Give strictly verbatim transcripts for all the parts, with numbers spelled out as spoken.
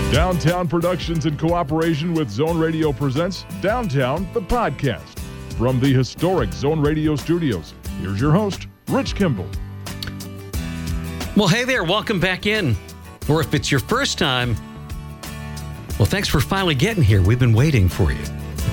Downtown Productions in cooperation with Zone Radio presents Downtown, the podcast. From the historic Zone Radio studios, here's your host, Rich Kimball. Well, hey there, welcome back in. Or if it's your first time, well, thanks for finally getting here. We've been waiting for you.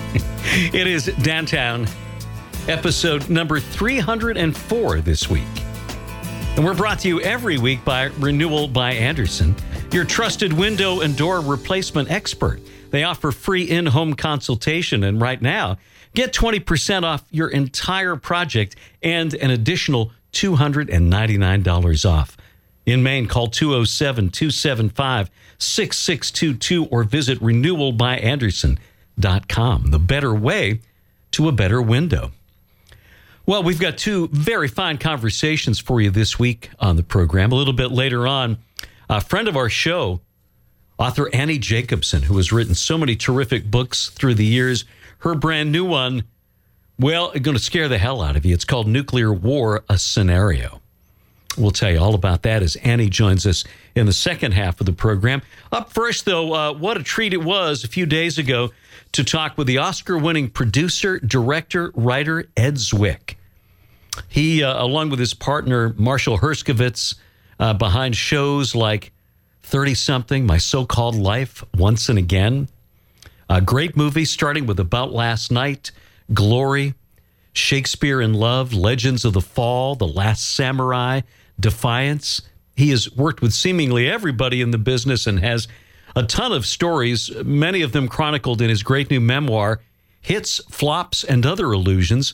It is Downtown, episode number three hundred four this week. And we're brought to you every week by Renewal by Andersen, your trusted window and door replacement expert. They offer free in-home consultation, and right now, get twenty percent off your entire project and an additional two hundred ninety-nine dollars off. In Maine, call two oh seven, two seven five, six six two two or visit renewal by andersen dot com. The better way to a better window. Well, we've got two very fine conversations for you this week on the program. A little bit later on, a friend of our show, author Annie Jacobsen, who has written so many terrific books through the years. Her brand new one, well, going to scare the hell out of you. It's called Nuclear War, A Scenario. We'll tell you all about that as Annie joins us in the second half of the program. Up first, though, uh, what a treat it was a few days ago to talk with the Oscar-winning producer, director, writer, Ed Zwick. He, uh, along with his partner, Marshall Herskovitz, uh, behind shows like thirty-something, My So-Called Life, Once and Again. Uh, great movies, starting with About Last Night, Glory, Shakespeare in Love, Legends of the Fall, The Last Samurai, Defiance. He has worked with seemingly everybody in the business and has a ton of stories, many of them chronicled in his great new memoir, Hits, Flops, and Other Illusions,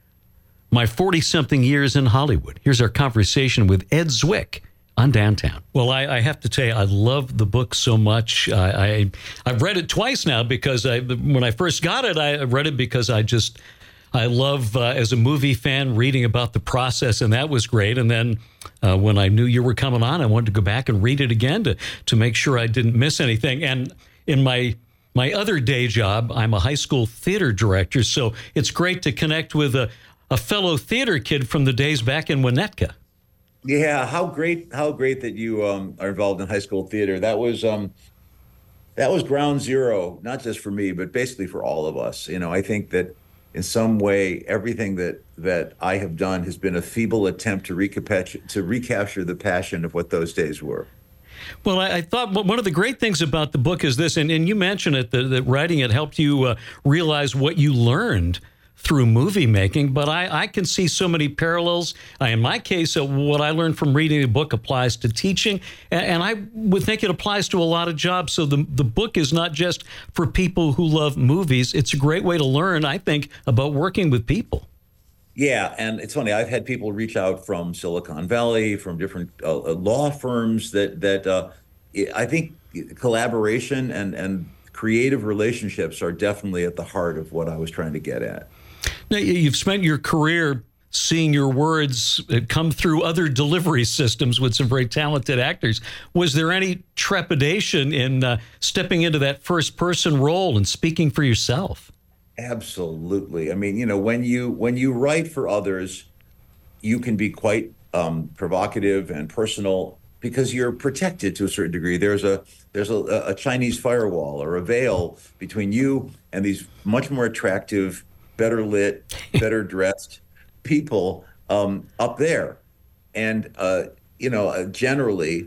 My forty-something Years in Hollywood. Here's our conversation with Ed Zwick on Downtown. Well, I, I have to tell you, I love the book so much. I, I, I've read it twice now because I, when I first got it, I read it because I just... I love, uh, as a movie fan, reading about the process, and that was great. And then uh, when I knew you were coming on, I wanted to go back and read it again to to make sure I didn't miss anything. And in my my other day job, I'm a high school theater director, so it's great to connect with a, a fellow theater kid from the days back in Winnetka. Yeah, how great! How great that you um, are involved in high school theater. That was um, that was ground zero, not just for me, but basically for all of us. You know, I think that. In some way, everything that, that I have done has been a feeble attempt to recapture, to recapture the passion of what those days were. Well, I, I thought one of the great things about the book is this, and, and you mentioned it, that, that writing it helped you uh, realize what you learned through movie making, but I, I can see so many parallels. Uh, in my case, uh, what I learned from reading the book applies to teaching, and, and I would think it applies to a lot of jobs. So the, the book is not just for people who love movies. It's a great way to learn, I think, about working with people. Yeah, and it's funny. I've had people reach out from Silicon Valley, from different uh, law firms that, that uh, I think collaboration and, and creative relationships are definitely at the heart of what I was trying to get at. Now, you've spent your career seeing your words come through other delivery systems with some very talented actors. Was there any trepidation in uh, stepping into that first-person role and speaking for yourself? Absolutely. I mean, you know, when you when you write for others, you can be quite um, provocative and personal because you're protected to a certain degree. There's a there's a, a Chinese firewall or a veil between you and these much more attractive, better lit, better dressed people um, up there. And, uh, you know, uh, generally,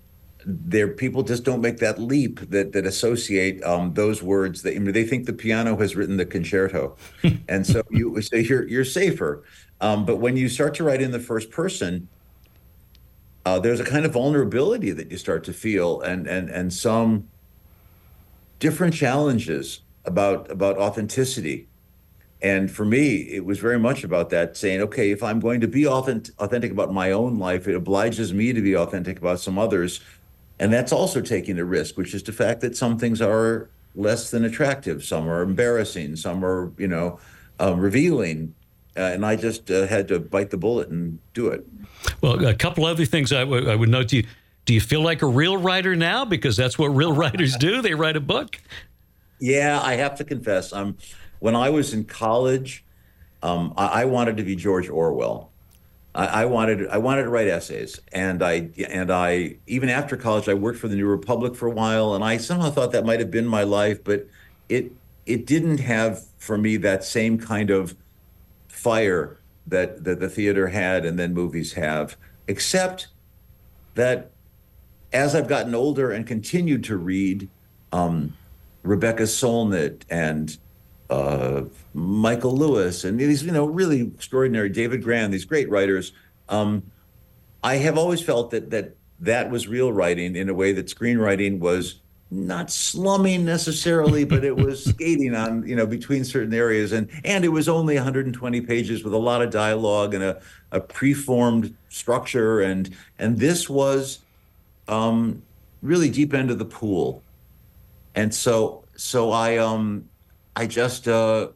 there people just don't make that leap that that associate um, those words. That, I mean, they think the piano has written the concerto. And so you so you're, you're safer. Um, but when you start to write in the first person, uh, there's a kind of vulnerability that you start to feel and and and some different challenges about about authenticity. And for me, it was very much about that, saying, okay, if I'm going to be authentic, authentic about my own life, it obliges me to be authentic about some others. And that's also taking a risk, which is the fact that some things are less than attractive. Some are embarrassing. Some are, you know, um, revealing. Uh, and I just uh, had to bite the bullet and do it. Well, a couple other things I, w- I would note to you. Do you feel like a real writer now? Because that's what real writers do. They write a book. Yeah, I have to confess. Um, when I was in college, um, I, I wanted to be George Orwell. I, I wanted I wanted to write essays, and I and I even after college I worked for the New Republic for a while, and I somehow thought that might have been my life, but it it didn't have for me that same kind of fire that that the theater had and then movies have, except that as I've gotten older and continued to read um, Rebecca Solnit and uh, Michael Lewis and these, you know, really extraordinary David Grann, these great writers, um, I have always felt that that that was real writing in a way that screenwriting was not slumming necessarily, but it was skating on, you know, between certain areas. And and it was only one hundred twenty pages with a lot of dialogue and a, a preformed structure. And and this was um, really deep end of the pool. And so so I um I just uh,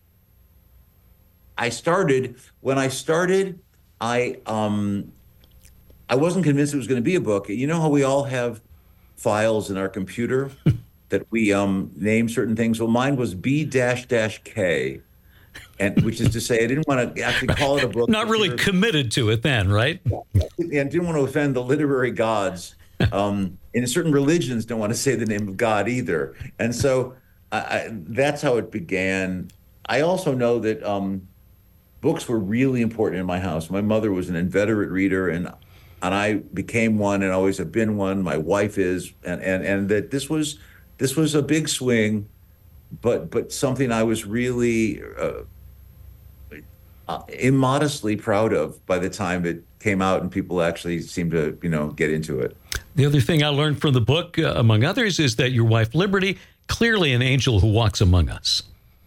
I started when I started I um I wasn't convinced it was going to be a book. You know how we all have files in our computer that we um, name certain things. Well, mine was B dash dash K, and which is to say, I didn't want to actually call it a book. Not really committed to it then, right? And didn't want to offend the literary gods. Um, and certain religions don't want to say the name of God either. And so I, I, that's how it began. I also know that um, books were really important in my house. My mother was an inveterate reader, and And I became one, and always have been one. My wife is, and and and that this was, this was a big swing, but but something I was really uh, uh, immodestly proud of by the time it came out, and people actually seemed to, you know, get into it. The other thing I learned from the book, uh, among others, is that your wife Liberty, clearly an angel who walks among us.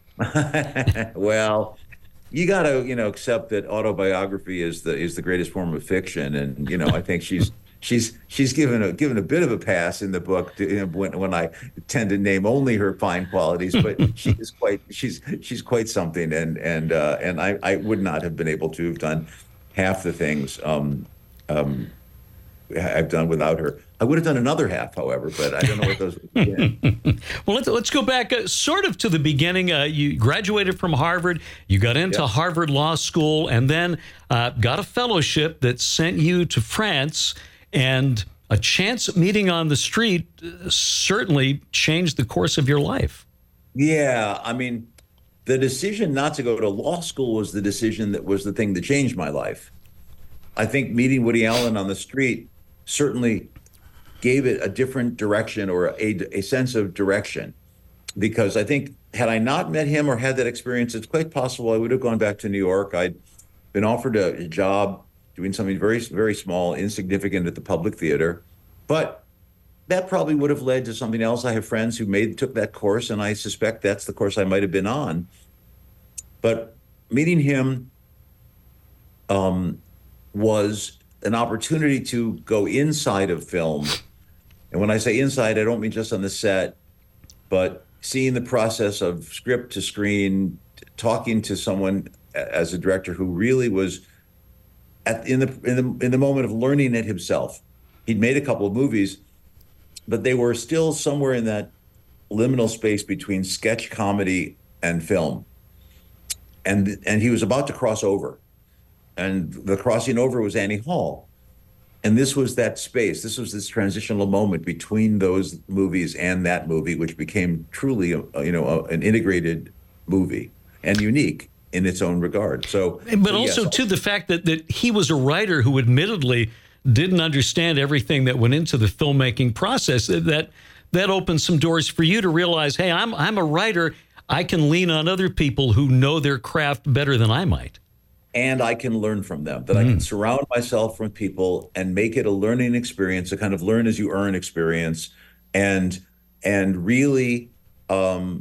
Well, you got to, you know, accept that autobiography is the is the greatest form of fiction, and you know, I think she's she's she's given a given a bit of a pass in the book to, you know, when when I tend to name only her fine qualities, but she is quite she's she's quite something, and and uh, and I I would not have been able to have done half the things um, um, I've done without her. I would have done another half, however, but I don't know what those would have been. Well, let's, let's go back uh, sort of to the beginning. Uh, you graduated from Harvard. You got into Yep. Harvard Law School, and then uh, got a fellowship that sent you to France. And a chance meeting on the street uh, certainly changed the course of your life. Yeah, I mean, the decision not to go to law school was the decision that was the thing that changed my life. I think meeting Woody Allen on the street certainly gave it a different direction, or a, a sense of direction, because I think had I not met him or had that experience, it's quite possible I would have gone back to New York. I'd been offered a, a job doing something very, very small, insignificant at the Public Theater, but that probably would have led to something else. I have friends who made took that course, and I suspect that's the course I might have been on. But meeting him um, was an opportunity to go inside of film. And when I say inside, I don't mean just on the set, but seeing the process of script to screen, talking to someone as a director who really was at in the in the in the moment of learning it himself. He'd made a couple of movies, but they were still somewhere in that liminal space between sketch comedy and film. And and he was about to cross over. And the crossing over was Annie Hall. And this was that space. This was this transitional moment between those movies and that movie, which became truly, a, you know, a, an integrated movie and unique in its own regard. So, but so also yes. too the fact that that he was a writer who admittedly didn't understand everything that went into the filmmaking process. That that opened some doors for you to realize, hey, I'm I'm a writer. I can lean on other people who know their craft better than I might. And I can learn from them, that mm. I can surround myself with people and make it a learning experience, a kind of learn as you earn experience, and and really um,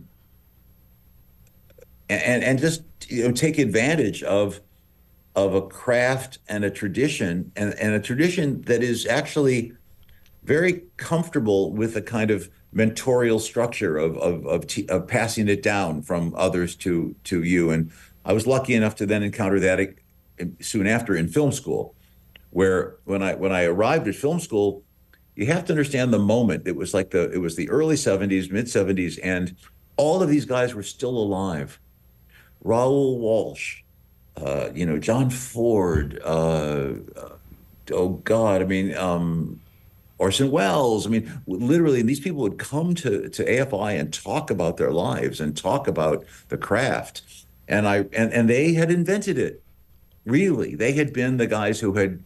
and and just, you know, take advantage of of a craft and a tradition, and, and a tradition that is actually very comfortable with a kind of mentorial structure of of of, t- of passing it down from others to to you. And I was lucky enough to then encounter that soon after in film school, where when I when I arrived at film school, you have to understand the moment. It was like the it was the early seventies, mid seventies, and all of these guys were still alive. Raoul Walsh, uh, you know, John Ford, uh, uh, oh God, I mean, um, Orson Welles. I mean, literally, these people would come to, to A F I and talk about their lives and talk about the craft. And I and, and they had invented it. Really, they had been the guys who had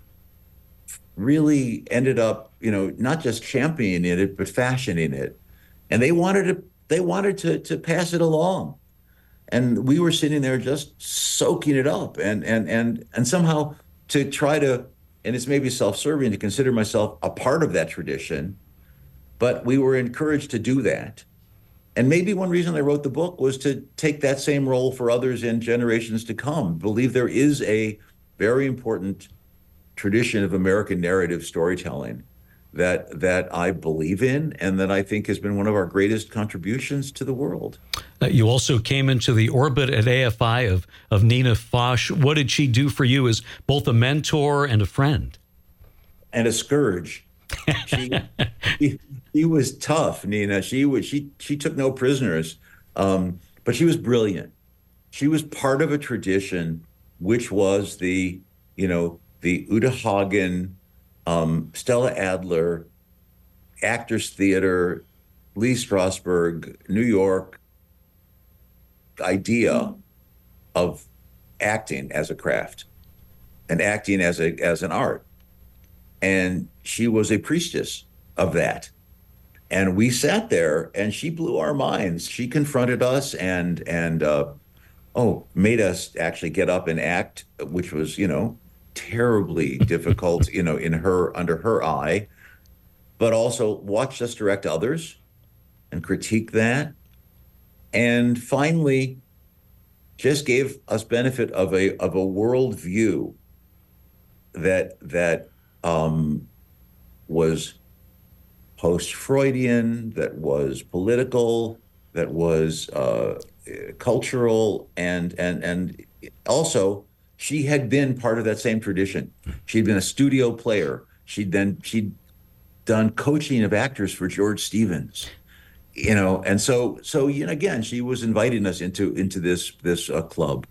really ended up, you know, not just championing it, but fashioning it. And they wanted to they wanted to to pass it along. And we were sitting there just soaking it up and and and and somehow to try to, and it's maybe self-serving to consider myself a part of that tradition, but we were encouraged to do that. And maybe one reason I wrote the book was to take that same role for others in generations to come. Believe there is a very important tradition of American narrative storytelling that that I believe in and that I think has been one of our greatest contributions to the world. Uh, you also came into the orbit at A F I of, of Nina Foch. What did she do for you as both a mentor and a friend? And a scourge. She, she, she was tough, Nina. She was she she took no prisoners, um, but she was brilliant. She was part of a tradition, which was the you know the Uta Hagen, um, Stella Adler, Actors Theater, Lee Strasberg, New York idea of acting as a craft and acting as a as an art. And she was a priestess of that. And we sat there and she blew our minds. She confronted us and, and uh, oh, made us actually get up and act, which was, you know, terribly difficult, you know, in her, under her eye, but also watched us direct others and critique that. And finally, just gave us benefit of a, of a worldview that, that, Um, was post-Freudian, that was political, that was uh, cultural, and and and also she had been part of that same tradition. She'd been a studio player. She'd then she'd done coaching of actors for George Stevens, you know, and so so you know again she was inviting us into into this this uh, club.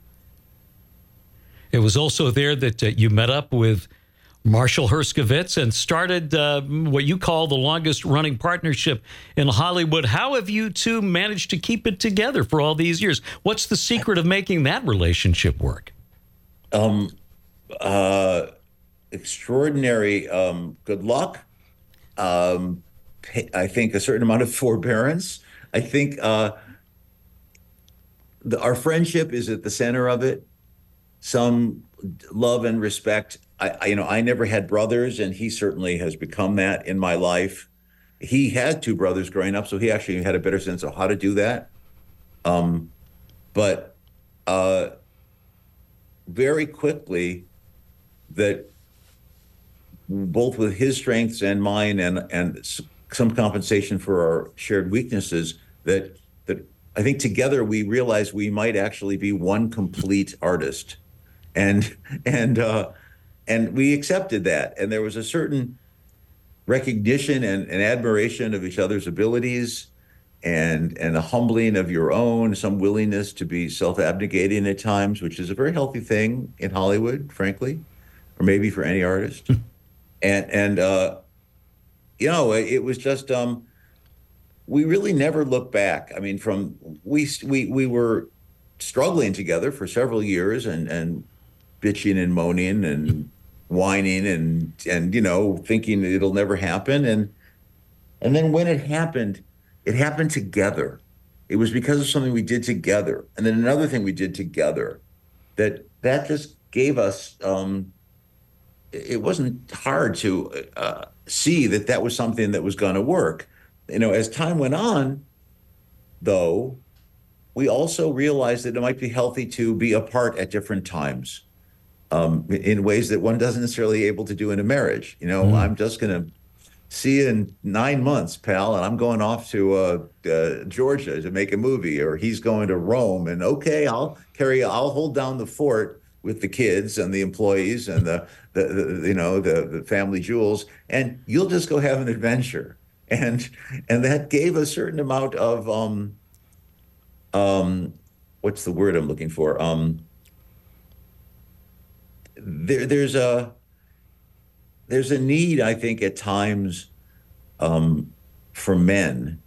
It was also there that uh, you met up with Marshall Herskovitz and started uh, what you call the longest running partnership in Hollywood. How have you two managed to keep it together for all these years? What's the secret of making that relationship work? Um, uh, extraordinary um, good luck. Um, I think a certain amount of forbearance. I think uh, the, our friendship is at the center of it. Some love and respect. I, I, you know, I never had brothers, and he certainly has become that in my life. He had two brothers growing up, so he actually had a better sense of how to do that. Um, but uh, very quickly, that both with his strengths and mine, and and some compensation for our shared weaknesses, that that I think together we realized we might actually be one complete artist, and and. Uh, And we accepted that. And there was a certain recognition and, and admiration of each other's abilities and, and a humbling of your own, some willingness to be self-abnegating at times, which is a very healthy thing in Hollywood, frankly, or maybe for any artist. and, and uh, you know, it, it was just, um, we really never looked back. I mean, from, we, we, we were struggling together for several years and, and bitching and moaning and whining and and you know thinking it'll never happen, and and then when it happened, it happened together. It was because of something we did together, and then another thing we did together that that just gave us um it wasn't hard to uh, see that that was something that was going to work. You know, as time went on, though, we also realized that it might be healthy to be apart at different times. Um, in ways that one doesn't necessarily able to do in a marriage. You know, mm. I'm just going to see you in nine months, pal, and I'm going off to uh, uh, Georgia to make a movie, or he's going to Rome, and okay, I'll carry, I'll hold down the fort with the kids and the employees and the, the, the you know, the, the family jewels, and you'll just go have an adventure. And and that gave a certain amount of um, um, what's the word I'm looking for? Um, there, there's a there's a need, I think, at times um, for men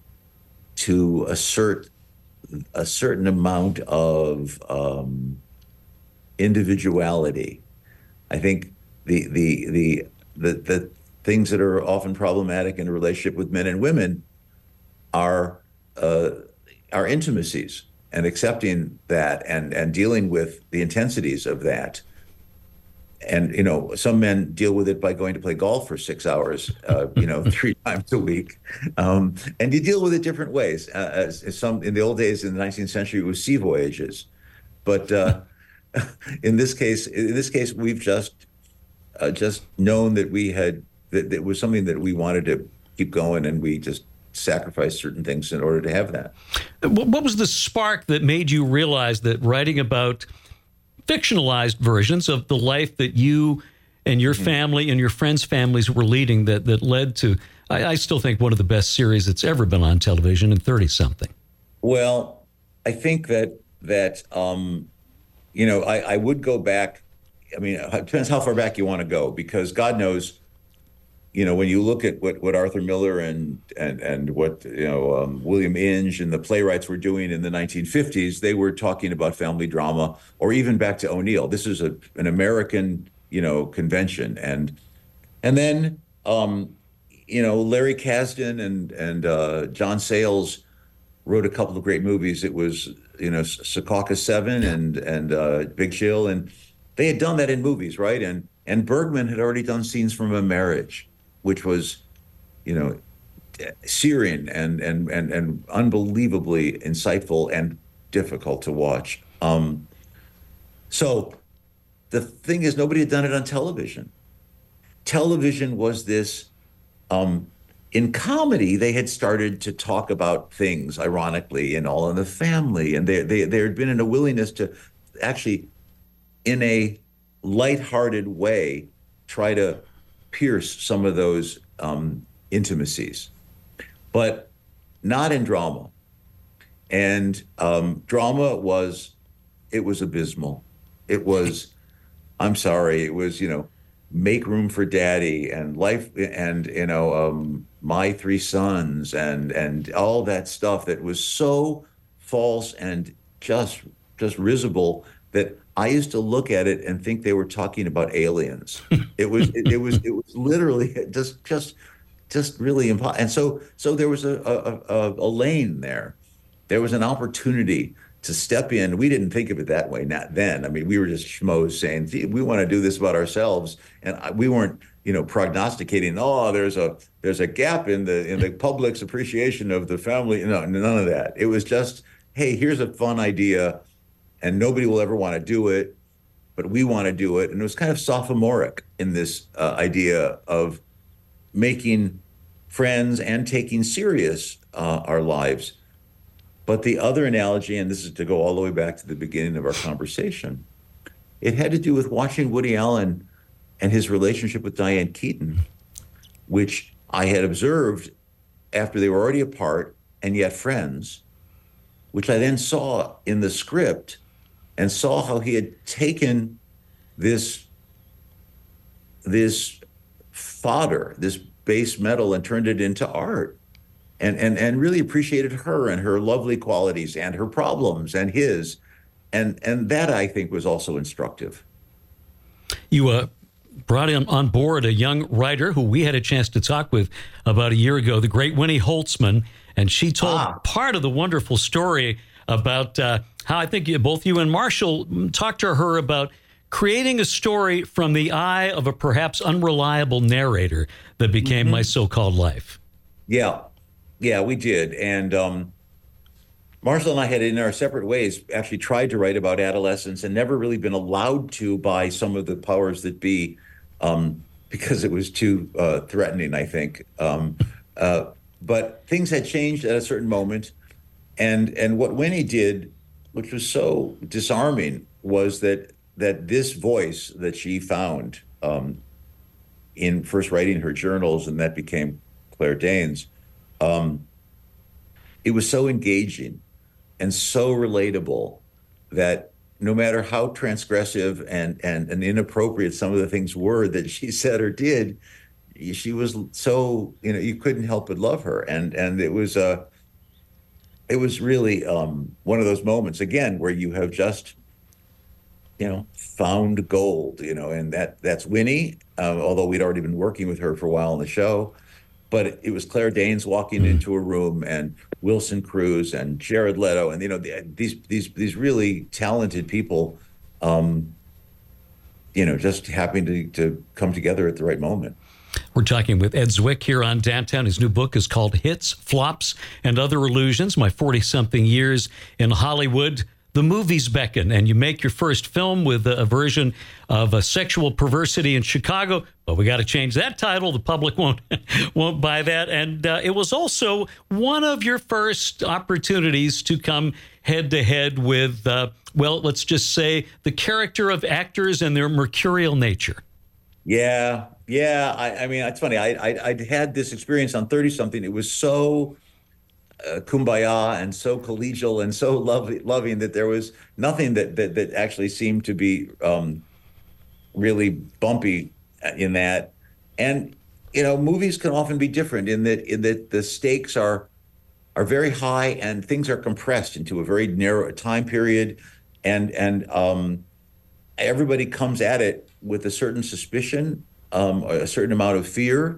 to assert a certain amount of um, individuality. I think the, the the the the things that are often problematic in a relationship with men and women are uh, are intimacies, and accepting that and and dealing with the intensities of that. And, you know, some men deal with it by going to play golf for six hours, uh, you know, three times a week. Um, and you deal with it different ways. Uh, as, as some in the old days in the nineteenth century, it was sea voyages. But uh, in this case, in this case, we've just uh, just known that we had that, that it was something that we wanted to keep going, and we just sacrificed certain things in order to have that. What was the spark that made you realize that writing about fictionalized versions of the life that you and your family and your friends' families were leading that that led to, I, I still think, one of the best series that's ever been on television in thirty-something? Well, I think that, that um, you know, I, I would go back. I mean, it depends how far back you want to go, because God knows, you know, when you look at what, what Arthur Miller and and and what, you know, um, William Inge and the playwrights were doing in the nineteen fifties, they were talking about family drama, or even back to O'Neill. This is a an American, you know, convention, and and then um, you know, Larry Kasdan and and uh, John Sayles wrote a couple of great movies. It was, you know, Secaucus Seven and and uh, Big Chill, and they had done that in movies, right? And and Bergman had already done Scenes from a Marriage, which was, you know, searing and and and and unbelievably insightful and difficult to watch. Um, so the thing is, nobody had done it on television. Television was this, um, in comedy, they had started to talk about things, ironically, in All in the Family, and they, they, there had been in a willingness to actually, in a lighthearted way, try to pierce some of those um, intimacies, but not in drama. And um, drama was, it was abysmal. It was, I'm sorry, it was, you know, Make Room for Daddy and Life and, you know, um, My Three Sons and and all that stuff that was so false and just just risible that I used to look at it and think they were talking about aliens. It was it, it was it was literally just just just really impossible. And so so there was a, a a a lane there. There was an opportunity to step in. We didn't think of it that way, not then. I mean, we were just schmoes saying, we want to do this about ourselves. And we weren't, you know, prognosticating, oh, there's a there's a gap in the in the public's appreciation of the family. No, none of that. It was just, hey, here's a fun idea, and nobody will ever want to do it, but we want to do it. And it was kind of sophomoric in this uh, idea of making friends and taking serious uh, our lives. But the other analogy, and this is to go all the way back to the beginning of our conversation, it had to do with watching Woody Allen and his relationship with Diane Keaton, which I had observed after they were already apart and yet friends, which I then saw in the script and saw how he had taken this, this fodder, this base metal, and turned it into art. And, and and really appreciated her and her lovely qualities and her problems and his. And and that, I think, was also instructive. You uh, brought in on board a young writer who we had a chance to talk with about a year ago, the great Winnie Holtzman. And she told ah. part of the wonderful story about uh, how I think you, both you and Marshall talked to her about creating a story from the eye of a perhaps unreliable narrator that became mm-hmm. My So-Called Life. Yeah. Yeah, we did. And um, Marshall and I had, in our separate ways, actually tried to write about adolescence and never really been allowed to by some of the powers that be, um, because it was too uh, threatening, I think. Um, uh, but things had changed at a certain moment. And and what Winnie did, which was so disarming, was that that this voice that she found um, in first writing her journals, and that became Claire Danes, Um, it was so engaging and so relatable that no matter how transgressive and, and, and inappropriate some of the things were that she said or did, she was so, you know, you couldn't help but love her. And, and it was, uh, it was really um, one of those moments, again, where you have just, you know, found gold, you know, and that that's Winnie, uh, although we'd already been working with her for a while on the show. But it, it was Claire Danes walking mm. into a room, and Wilson Cruz and Jared Leto, and, you know, the, these these these really talented people, um, you know, just happening to, to come together at the right moment. We're talking with Ed Zwick here on Downtown. His new book is called Hits, Flops, and Other Illusions, My forty-something Years in Hollywood. The movies beckon, and you make your first film with a version of a sexual perversity in Chicago. But we got to change that title. The public won't won't buy that. And uh, it was also one of your first opportunities to come head-to-head with, uh, well, let's just say, the character of actors and their mercurial nature. Yeah, yeah. I, I mean, it's funny. I, I I'd had this experience on thirty-something. It was so uh, kumbaya and so collegial and so lovely, loving that there was nothing that that, that actually seemed to be um, really bumpy in that. And, you know, movies can often be different in that in that the stakes are are very high and things are compressed into a very narrow time period, and and um, everybody comes at it with a certain suspicion, um, a certain amount of fear,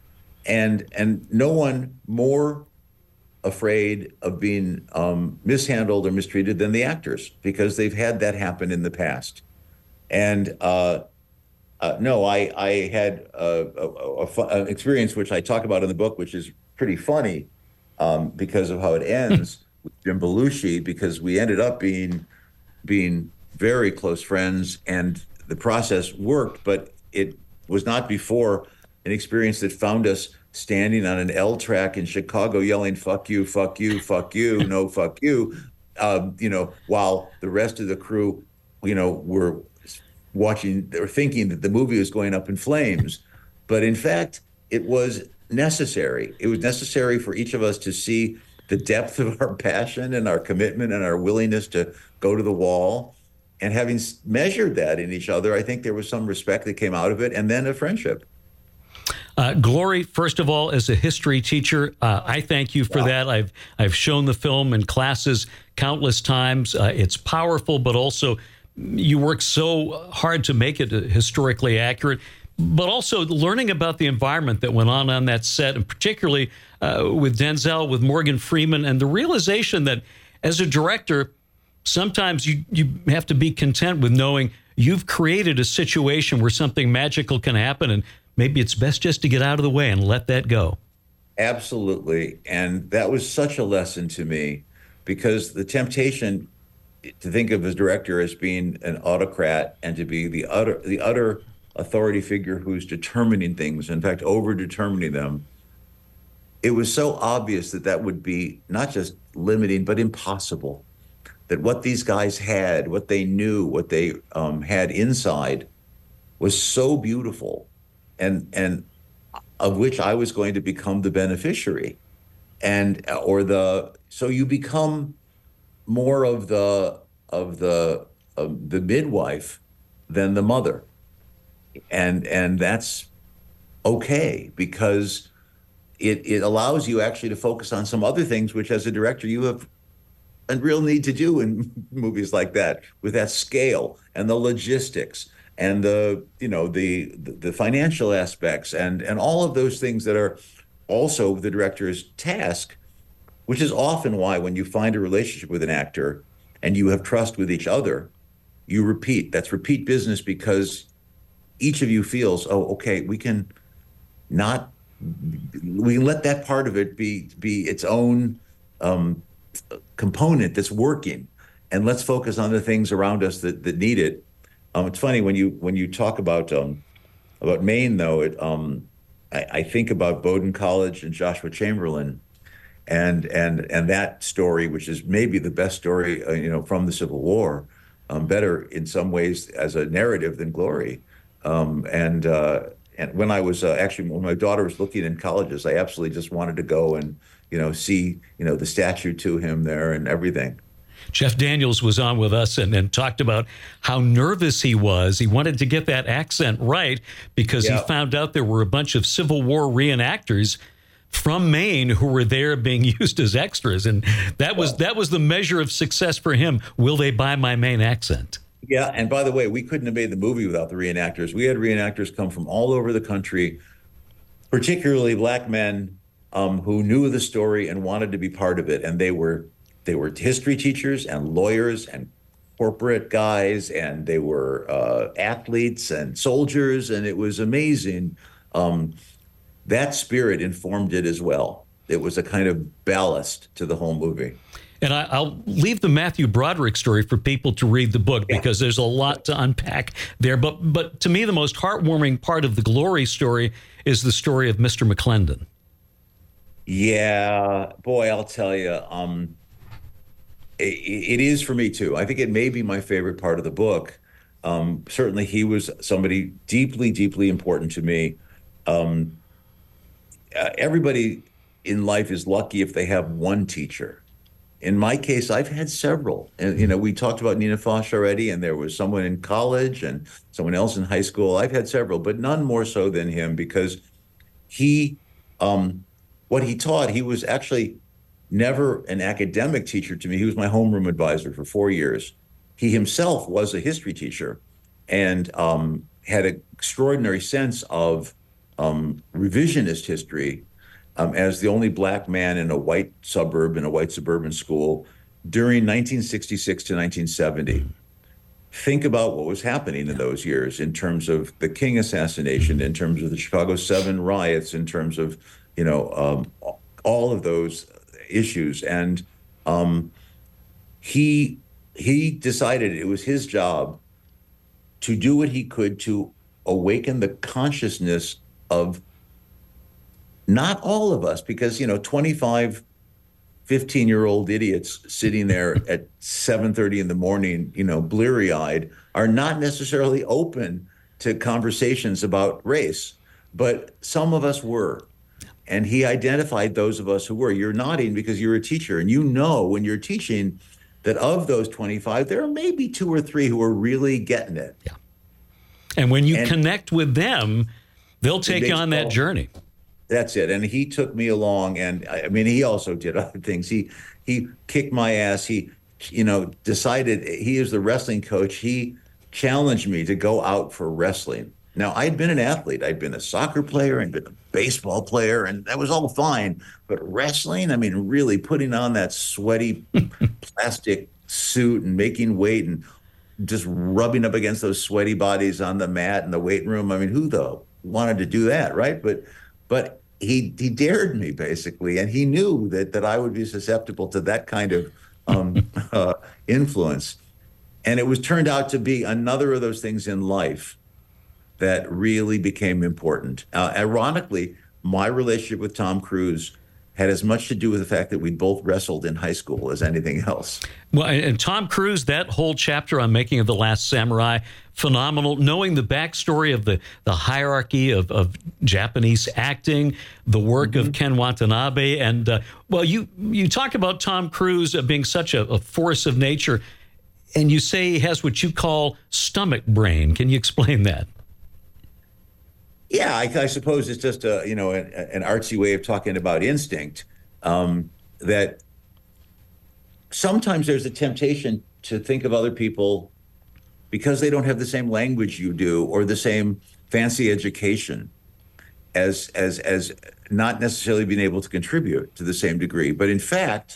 and and no one more afraid of being um, mishandled or mistreated than the actors, because they've had that happen in the past. And uh, uh, no, I I had a, a, a fu- an experience which I talk about in the book, which is pretty funny um, because of how it ends with Jim Belushi, because we ended up being being very close friends, and the process worked, but it was not before an experience that found us standing on an L track in Chicago yelling, fuck you, fuck you, fuck you, no, fuck you, um, you know, while the rest of the crew, you know, were watching, they were thinking that the movie was going up in flames. But in fact, it was necessary. It was necessary for each of us to see the depth of our passion and our commitment and our willingness to go to the wall. And having measured that in each other, I think there was some respect that came out of it, and then a friendship. Uh, Glory, first of all, as a history teacher, uh, I thank you for wow. that. I've I've shown the film in classes countless times. Uh, it's powerful, but also you work so hard to make it historically accurate. But also learning about the environment that went on on that set, and particularly uh, with Denzel, with Morgan Freeman, and the realization that as a director, sometimes you, you have to be content with knowing you've created a situation where something magical can happen, and maybe it's best just to get out of the way and let that go. Absolutely. And that was such a lesson to me, because the temptation to think of a director as being an autocrat and to be the utter, the utter authority figure who's determining things, in fact, over-determining them, it was so obvious that that would be not just limiting, but impossible. That what these guys had, what they knew, what they um, had inside was so beautiful, and and of which I was going to become the beneficiary. And or the so you become more of the of the of the midwife than the mother. And and that's okay, because it it allows you actually to focus on some other things, which as a director you have a real need to do in movies like that, with that scale and the logistics and the, you know, the the financial aspects and and all of those things that are also the director's task, which is often why when you find a relationship with an actor and you have trust with each other, you repeat. That's repeat business, because each of you feels, oh, okay, we can not, we can let that part of it be be its own um, component that's working, and let's focus on the things around us that, that need it. Um, it's funny when you when you talk about um, about Maine, though. It um, I, I think about Bowdoin College and Joshua Chamberlain, and and and that story, which is maybe the best story, uh, you know, from the Civil War, um, better in some ways as a narrative than Glory. Um, and uh, and when I was uh, actually when my daughter was looking in colleges, I absolutely just wanted to go and, you know, see, you know, the statue to him there and everything. Jeff Daniels was on with us and, and talked about how nervous he was. He wanted to get that accent right because Yeah. he found out there were a bunch of Civil War reenactors from Maine who were there being used as extras. And that was that was the measure of success for him. Will they buy my Maine accent? Yeah, and by the way, we couldn't have made the movie without the reenactors. We had reenactors come from all over the country, particularly black men um, who knew the story and wanted to be part of it. And they were they were history teachers and lawyers and corporate guys, and they were uh, athletes and soldiers, and it was amazing. Um, that spirit informed it as well. It was a kind of ballast to the whole movie. And I, I'll leave the Matthew Broderick story for people to read the book because there's a lot to unpack there. But but to me, the most heartwarming part of the Glory story is the story of Mister McClendon. Yeah, boy, I'll tell you, um, it, it is for me too. I think it may be my favorite part of the book. Um, certainly, he was somebody deeply, deeply important to me. Um, uh, everybody in life is lucky if they have one teacher. In my case, I've had several. And, you know, we talked about Nina Foch already, and there was someone in college and someone else in high school. I've had several, but none more so than him because he, um, what he taught, he was actually never an academic teacher to me. He was my homeroom advisor for four years. He himself was a history teacher and um, had an extraordinary sense of um, revisionist history. Um, as the only black man in a white suburb, in a white suburban school during nineteen sixty-six to nineteen seventy. Think about what was happening in those years in terms of the King assassination, in terms of the Chicago Seven riots, in terms of, you know, um, all of those issues. And um, he he decided it was his job to do what he could to awaken the consciousness of not all of us, because, you know, twenty-five, fifteen-year-old idiots sitting there at seven thirty in the morning, you know, bleary-eyed, are not necessarily open to conversations about race. But some of us were. And he identified those of us who were. You're nodding because you're a teacher, and you know when you're teaching that of those twenty-five, there are maybe two or three who are really getting it. Yeah. And when you And connect with them, they'll take you on that journey. That's it. And he took me along, and I mean, he also did other things. He he kicked my ass. He, you know, decided, he is the wrestling coach. He challenged me to go out for wrestling. Now, I'd been an athlete. I'd been a soccer player and been a baseball player, and that was all fine. But wrestling, I mean, really putting on that sweaty plastic suit and making weight and just rubbing up against those sweaty bodies on the mat in the weight room. I mean, who though wanted to do that, right? But but he he dared me, basically, and he knew that that I would be susceptible to that kind of um, uh, influence. And it was turned out to be another of those things in life that really became important. Uh, ironically, my relationship with Tom Cruise had as much to do with the fact that we both wrestled in high school as anything else. Well, and Tom Cruise, that whole chapter on Making of the Last Samurai, phenomenal. Knowing the backstory of the, the hierarchy of, of Japanese acting, the work mm-hmm. of Ken Watanabe. And, uh, well, you, you talk about Tom Cruise being such a, a force of nature, and you say he has what you call stomach brain. Can you explain that? Yeah, I, I suppose it's just a, you know, an, an artsy way of talking about instinct, um, that sometimes there's a temptation to think of other people because they don't have the same language you do or the same fancy education as as as not necessarily being able to contribute to the same degree. But in fact,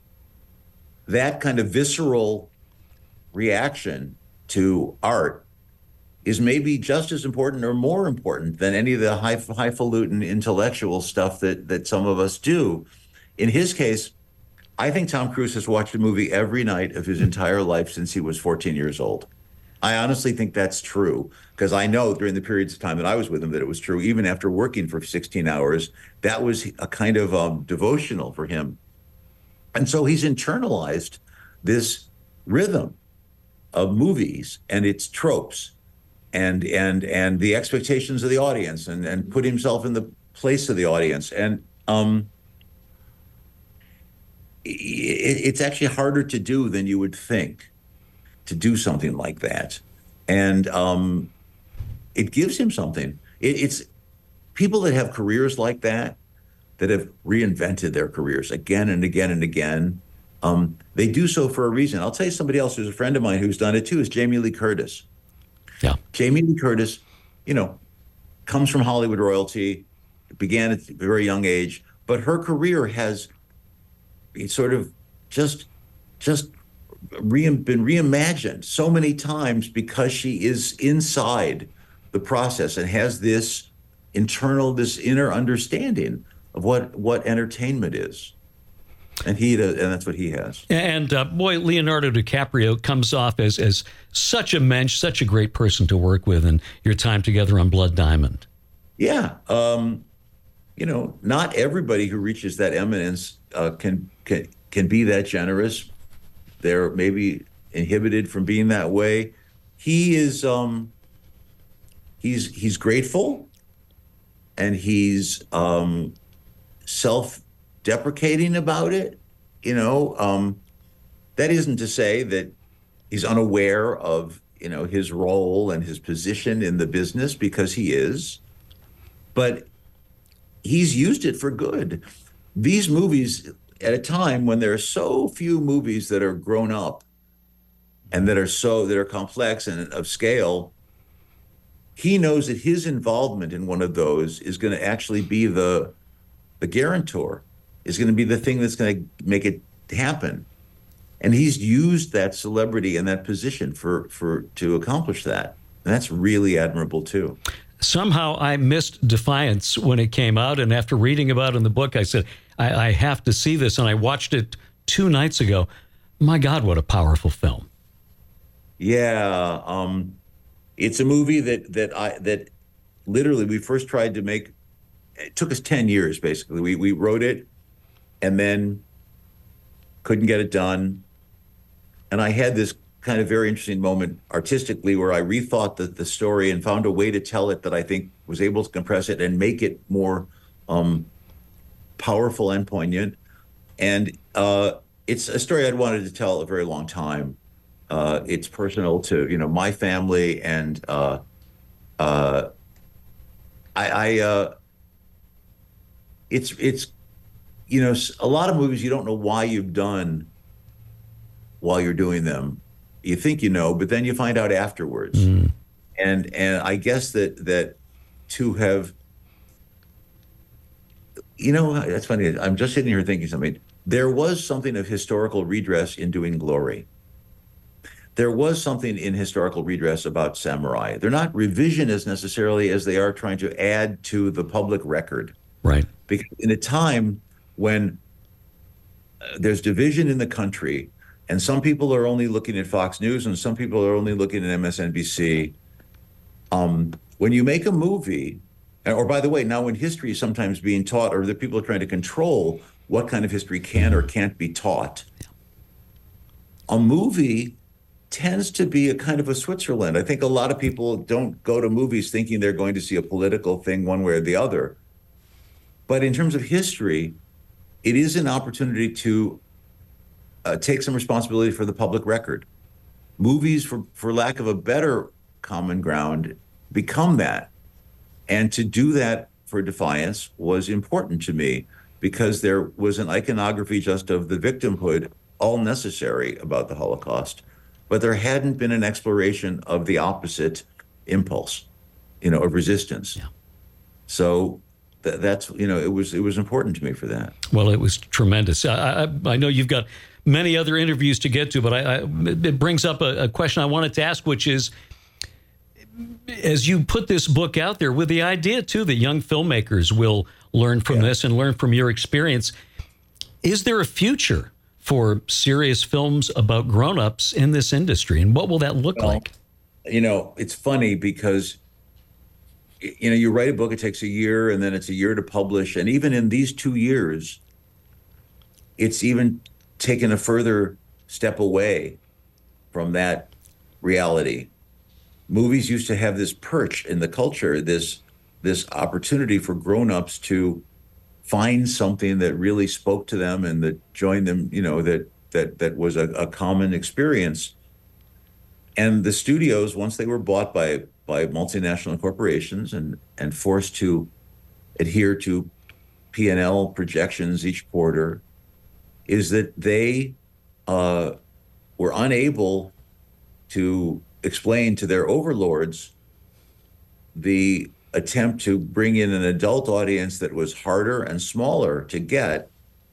that kind of visceral reaction to art is maybe just as important or more important than any of the high, highfalutin intellectual stuff that that some of us do. In his case, I think Tom Cruise has watched a movie every night of his entire life since he was fourteen years old. I honestly think that's true, because I know during the periods of time that I was with him that it was true. Even after working for sixteen hours, that was a kind of um, devotional for him. And so he's internalized this rhythm of movies and its tropes and and and the expectations of the audience, and and put himself in the place of the audience. And um it's actually harder to do than you would think, to do something like that. And um, it gives him something. It, it's people that have careers like that, that have reinvented their careers again and again and again. Um, they do so for a reason. I'll tell you somebody else who's a friend of mine who's done it too, is Jamie Lee Curtis. Yeah. Jamie Lee Curtis, you know, comes from Hollywood royalty, began at a very young age, but her career has sort of just just re- been reimagined so many times because she is inside the process and has this internal, this inner understanding of what what entertainment is. And he and that's what he has. And uh, boy, Leonardo DiCaprio comes off as as such a mensch, such a great person to work with, and your time together on Blood Diamond. Yeah, um, you know, not everybody who reaches that eminence uh, can can can be that generous. They're maybe inhibited from being that way. He is. Um, he's he's grateful, and he's um, self-deprecating about it. You know, um, that isn't to say that he's unaware of, you know, his role and his position in the business, because he is. But he's used it for good. These movies, at a time when there are so few movies that are grown up and that are so that are complex and of scale, he knows that his involvement in one of those is going to actually be the the guarantor, is going to be the thing that's going to make it happen. And he's used that celebrity and that position for for to accomplish that. And that's really admirable too. Somehow I missed Defiance when it came out, and after reading about it in the book, I said, I, I have to see this, and I watched it two nights ago. My God, what a powerful film. Yeah, um, it's a movie that that I that literally we first tried to make. It took us ten years, basically. We we wrote it and then couldn't get it done. And I had this kind of very interesting moment artistically where I rethought the, the story and found a way to tell it that I think was able to compress it and make it more um, powerful and poignant. And uh, it's a story I'd wanted to tell a very long time. Uh, it's personal to, you know, my family, and uh, uh, I, I uh, it's, it's, you know, a lot of movies you don't know why you've done while you're doing them. You think you know, but then you find out afterwards. Mm. And and I guess that that to have, you know, that's funny. I'm just sitting here thinking something. There was something of historical redress in doing Glory. There was something in historical redress about Samurai. They're not revisionist necessarily as they are trying to add to the public record. Right. Because in a time when uh, there's division in the country, and some people are only looking at Fox News and some people are only looking at M S N B C. Um, when you make a movie, or by the way, now when history is sometimes being taught, or that people are trying to control what kind of history can or can't be taught, a movie tends to be a kind of a Switzerland. I think a lot of people don't go to movies thinking they're going to see a political thing one way or the other. But in terms of history, it is an opportunity to Uh, take some responsibility for the public record. Movies, for, for lack of a better common ground, become that. And to do that for Defiance was important to me, because there was an iconography just of the victimhood, all necessary, about the Holocaust. But there hadn't been an exploration of the opposite impulse, you know, of resistance. Yeah. So th- that's, you know, it was it was important to me for that. Well, it was tremendous. I, I, I know you've got many other interviews to get to, but I, I, it brings up a, a question I wanted to ask, which is, as you put this book out there with the idea, too, that young filmmakers will learn from yeah. this and learn from your experience, is there a future for serious films about grown-ups in this industry, and what will that look well, like? You know, it's funny because, you know, you write a book, it takes a year, and then it's a year to publish, and even in these two years, it's even taken a further step away from that reality. Movies used to have this perch in the culture, this this opportunity for grown-ups to find something that really spoke to them and that joined them, you know, that that that was a, a common experience. And the studios, once they were bought by by multinational corporations and and forced to adhere to P and L projections each quarter, is that they uh, were unable to explain to their overlords the attempt to bring in an adult audience that was harder and smaller to get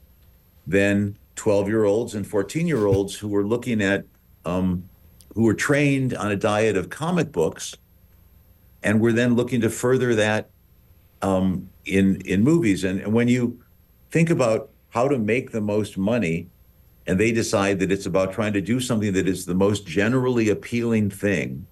than twelve-year-olds and fourteen-year-olds who were looking at, um, who were trained on a diet of comic books and were then looking to further that um, in in movies. And, and when you think about how to make the most money, and they decide that it's about trying to do something that is the most generally appealing thing,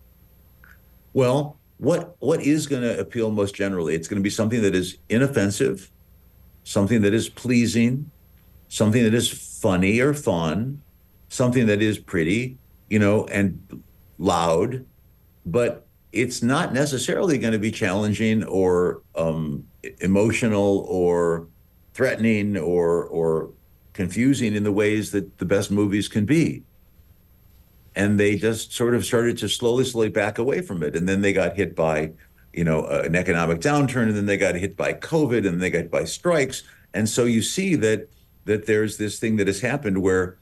well, what what is going to appeal most generally? It's going to be something that is inoffensive, something that is pleasing, something that is funny or fun, something that is pretty, you know, and loud, but it's not necessarily going to be challenging or um, emotional or threatening or or confusing in the ways that the best movies can be. And they just sort of started to slowly, slowly back away from it. And then they got hit by, you know, uh, an economic downturn, and then they got hit by COVID, and they got hit by strikes. And so you see that that there's this thing that has happened where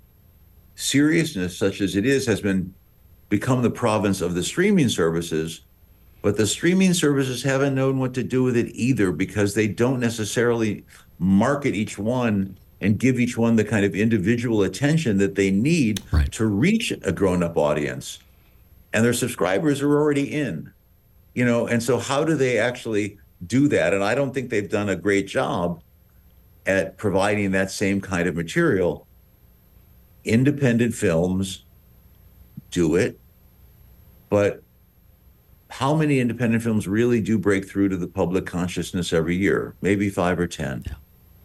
seriousness, such as it is, has been become the province of the streaming services, but the streaming services haven't known what to do with it either, because they don't necessarily market each one and give each one the kind of individual attention that they need right. to reach a grown-up audience. And their subscribers are already in, you know, and so how do they actually do that? And I don't think they've done a great job at providing that same kind of material. Independent films do it, but how many independent films really do break through to the public consciousness every year? Maybe five or ten. Yeah.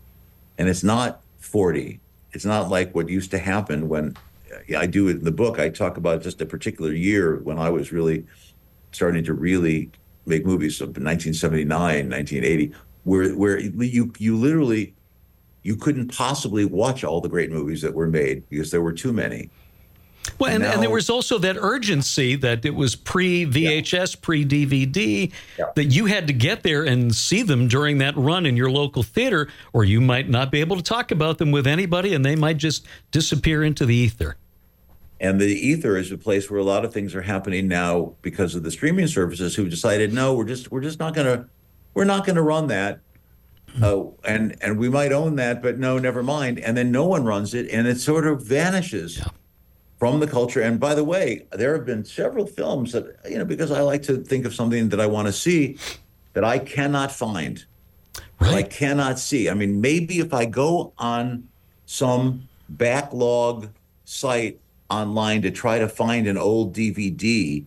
And it's not forty. It's not like what used to happen when I do it in the book. I talk about just a particular year when I was really starting to really make movies, so nineteen seventy-nine, nineteen eighty, where where you you literally, you couldn't possibly watch all the great movies that were made because there were too many. Well, and, now, and there was also that urgency that it was pre-V H S, yeah. pre-D V D, yeah. that you had to get there and see them during that run in your local theater, or you might not be able to talk about them with anybody, and they might just disappear into the ether. And the ether is a place where a lot of things are happening now because of the streaming services who decided, no, we're just we're just not gonna we're not gonna run that. Uh, and and we might own that, but no, never mind. And then no one runs it, and it sort of vanishes. Yeah. From the culture. And by the way, there have been several films that, you know, because I like to think of something that I want to see that I cannot find, right. that I cannot see. I mean, maybe if I go on some backlog site online to try to find an old D V D,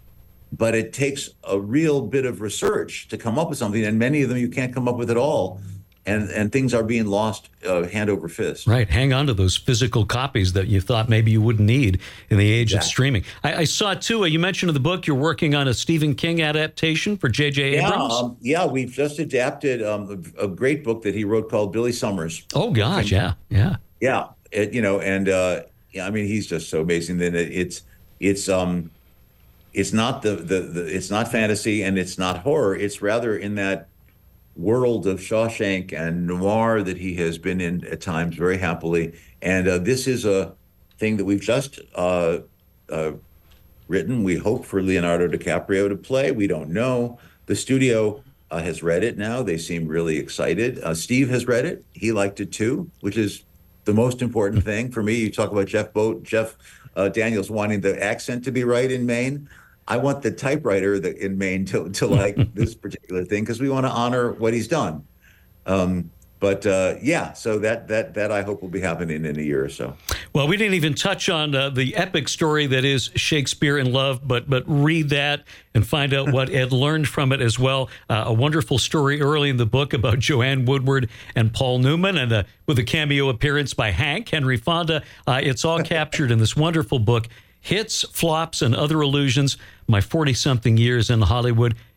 but it takes a real bit of research to come up with something, and many of them you can't come up with at all. And and things are being lost uh, hand over fist. Right. Hang on to those physical copies that you thought maybe you wouldn't need in the age exactly. of streaming. I, I saw, too, uh, you mentioned in the book you're working on a Stephen King adaptation for J J Yeah, Abrams. um, yeah, we've just adapted um, a, a great book that he wrote called Billy Summers. Oh, gosh, yeah, yeah. Yeah, it, you know, and, uh, yeah, I mean, he's just so amazing. That it, it's it's um, it's not the, the, the it's not fantasy and it's not horror. It's rather in that world of Shawshank and noir that he has been in at times very happily. And uh, this is a thing that we've just uh, uh, written. We hope for Leonardo DiCaprio to play. We don't know. The studio uh, has read it now. They seem really excited. Uh, Steve has read it. He liked it too, which is the most important thing for me. You talk about Jeff Boat, Jeff uh, Daniels wanting the accent to be right in Maine. I want the typewriter that in Maine to, to like this particular thing, because we want to honor what he's done. Um, but uh, yeah, so that that that I hope will be happening in a year or so. Well, we didn't even touch on uh, the epic story that is Shakespeare in Love, but but read that and find out what Ed learned from it as well. Uh, a wonderful story early in the book about Joanne Woodward and Paul Newman, and uh, with a cameo appearance by Hank, Henry Fonda. Uh, it's all captured in this wonderful book, Hits, Flops, and Other Illusions, My forty-something Years in Hollywood.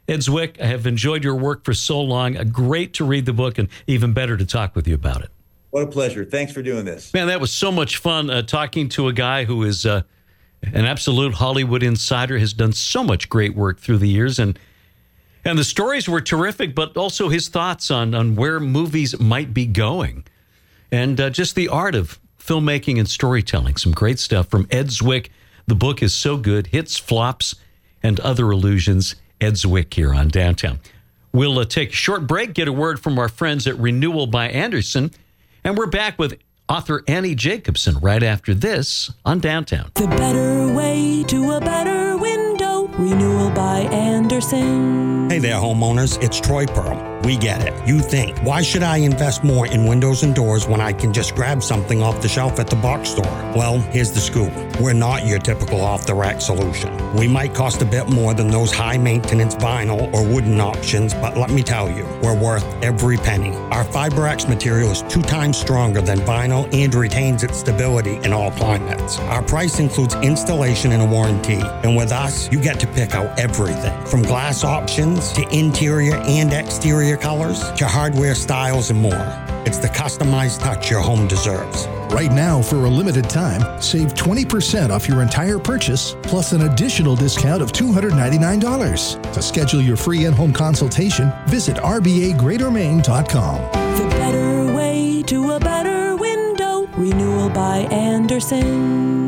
Ed Zwick, I have enjoyed your work for so long. Great to read the book and even better to talk with you about it. What a pleasure. Thanks for doing this. Man, that was so much fun uh, talking to a guy who is uh, an absolute Hollywood insider, has done so much great work through the years. And and the stories were terrific, but also his thoughts on, on where movies might be going. And uh, just the art of filmmaking and storytelling. Some great stuff from Ed Zwick. The book is so good. Hits, Flops, and Other Illusions. Ed Zwick here on Downtown. We'll uh, take a short break, get a word from our friends at Renewal by Andersen, and we're back with author Annie Jacobsen right after this on Downtown. The better way to a better window. Renewal by Andersen. Hey there, homeowners. It's Troy Pearl. We get it. You think, why should I invest more in windows and doors when I can just grab something off the shelf at the box store? Well, here's the scoop. We're not your typical off-the-rack solution. We might cost a bit more than those high-maintenance vinyl or wooden options, but let me tell you, we're worth every penny. Our FiberX material is two times stronger than vinyl and retains its stability in all climates. Our price includes installation and a warranty, and with us, you get to pick out everything, from glass options to interior and exterior colors to hardware styles and more. It's the customized touch your home deserves. Right now, for a limited time, save twenty percent off your entire purchase, plus an additional discount of two hundred ninety-nine dollars. To schedule your free in-home consultation, visit r b a greater maine dot com. The better way to a better window. Renewal by Andersen.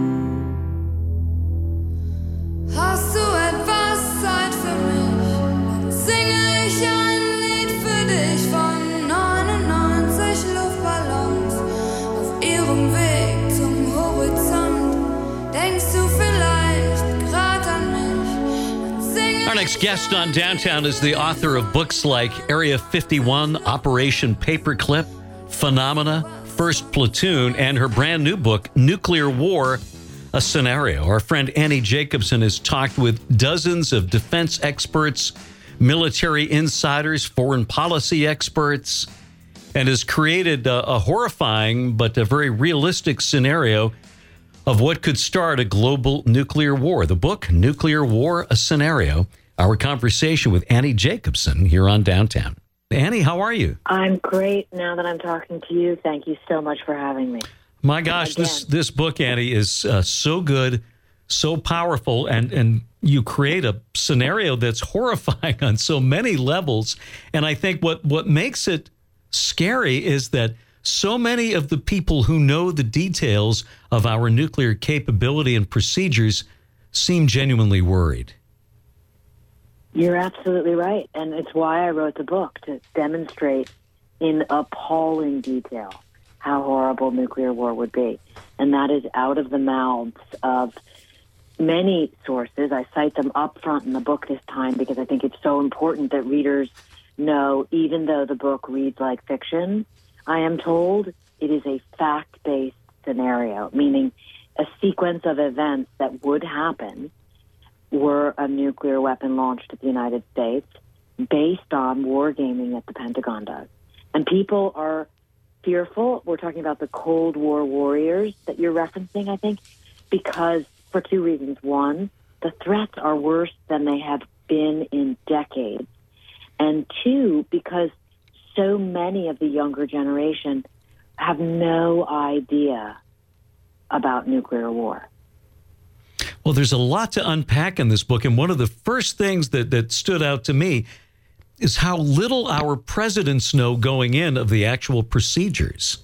Hast du etwas Zeit für mich? Singe ich ein Lied für dich von neunundneunzig Luftballons auf ihrem Weg zum Horizont. Denkst du vielleicht grad an mich? Singe Our next guest on Downtown is the author of books like Area fifty-one, Operation Paperclip, Phenomena, First Platoon, and her brand new book, Nuclear War, A Scenario. Our friend Annie Jacobsen has talked with dozens of defense experts, military insiders, foreign policy experts, and has created a, a horrifying but a very realistic scenario of what could start a global nuclear war. The book, Nuclear War, A Scenario. Our conversation with Annie Jacobsen here on Downtown. Annie, how are you? I'm great now that I'm talking to you. Thank you so much for having me. My gosh, Again. this this book, Annie, is uh, so good, so powerful, and, and you create a scenario that's horrifying on so many levels. And I think what, what makes it scary is that so many of the people who know the details of our nuclear capability and procedures seem genuinely worried. You're absolutely right. And it's why I wrote the book, to demonstrate in appalling detail how horrible nuclear war would be. And that is out of the mouths of many sources. I cite them up front in the book this time because I think it's so important that readers know, even though the book reads like fiction, I am told it is a fact-based scenario, meaning a sequence of events that would happen were a nuclear weapon launched at the United States based on wargaming that the Pentagon does. And people are fearful. We're talking about the Cold War warriors that you're referencing, I think, because for two reasons. One, the threats are worse than they have been in decades. And two, because so many of the younger generation have no idea about nuclear war. Well, there's a lot to unpack in this book, and one of the first things that, that stood out to me is how little our presidents know going in of the actual procedures.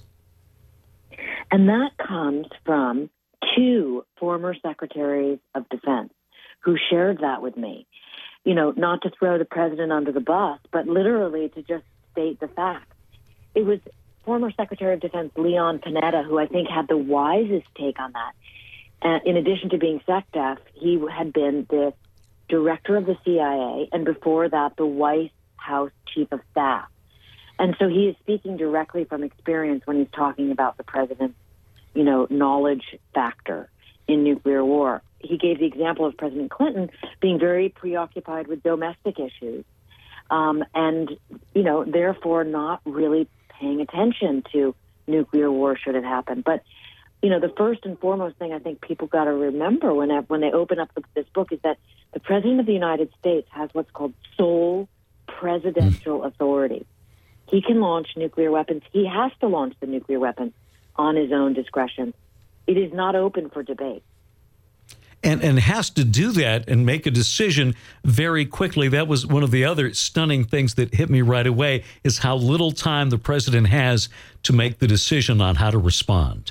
And that comes from two former secretaries of defense who shared that with me. You know, not to throw the president under the bus, but literally to just state the facts. It was former Secretary of Defense Leon Panetta who I think had the wisest take on that. Uh, in addition to being SecDef, he had been the director of the C I A, and before that, the White House Chief of Staff. And so he is speaking directly from experience when he's talking about the president's, you know, knowledge factor in nuclear war. He gave the example of President Clinton being very preoccupied with domestic issues um, and, you know, therefore not really paying attention to nuclear war should it happen. But you know, the first and foremost thing I think people got to remember when when they open up the, this book is that the President of the United States has what's called sole presidential authority. He can launch nuclear weapons. He has to launch the nuclear weapons on his own discretion. It is not open for debate. And, and has to do that and make a decision very quickly. That was one of the other stunning things that hit me right away, is how little time the president has to make the decision on how to respond.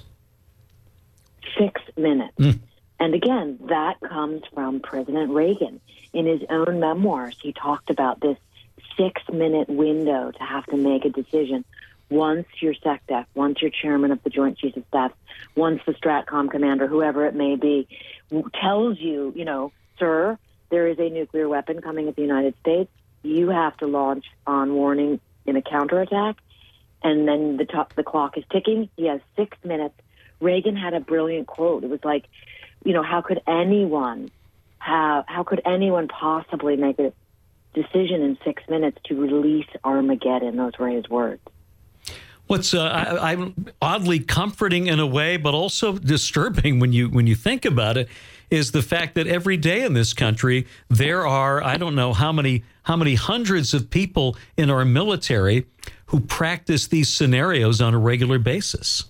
Six minutes. Mm. And again, that comes from President Reagan. In his own memoirs, he talked about this six-minute window to have to make a decision. Once you're SecDef, once you're chairman of the Joint Chiefs of Staff, once the STRATCOM commander, whoever it may be, tells you, you know, sir, there is a nuclear weapon coming at the United States, you have to launch on warning in a counterattack, and then the, top, the clock is ticking. He has six minutes. Reagan had a brilliant quote. It was like, you know, how could anyone have, how could anyone possibly make a decision in six minutes to release Armageddon? Those were his words. What's uh, I, I'm oddly comforting in a way, but also disturbing when you when you think about it, is the fact that every day in this country there are, I don't know how many how many hundreds of people in our military who practice these scenarios on a regular basis.